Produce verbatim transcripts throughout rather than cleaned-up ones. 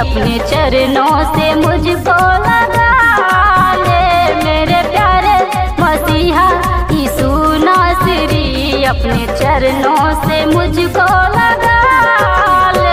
अपने चरणों से मुझको लगा ले। मेरे प्यारे मसीहा यीशु नासरी, अपने चरणों से मुझको लगा ले।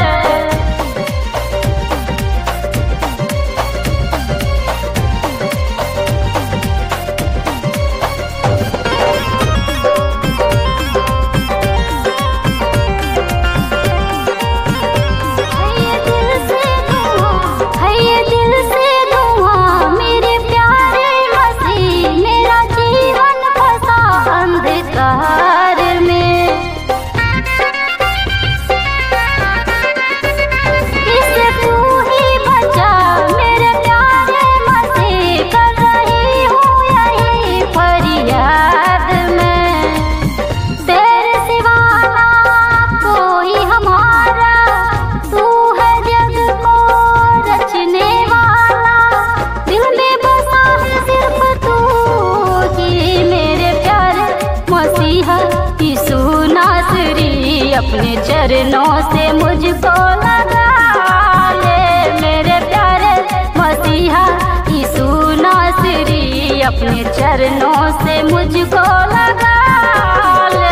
यीशु नासरी, अपने चरणों से मुझको लगा ले। मेरे प्यारे मसीहा यीशु नासरी, अपने चरणों से मुझको लगा ले।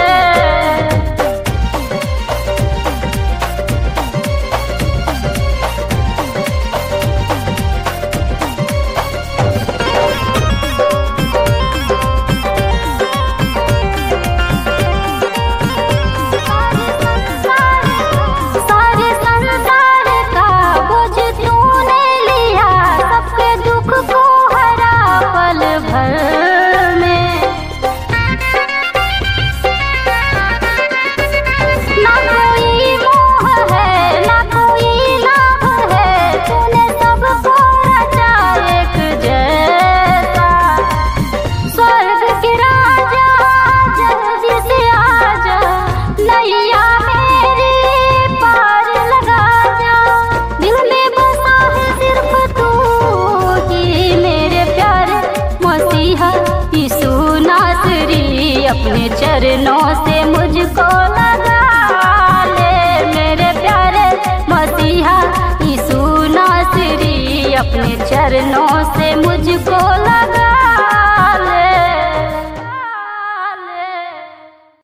अपने चरणों से मुझको लगा ले। मेरे प्यारे मसीहा यीशु नासरी, अपने चरणों से मुझको लगा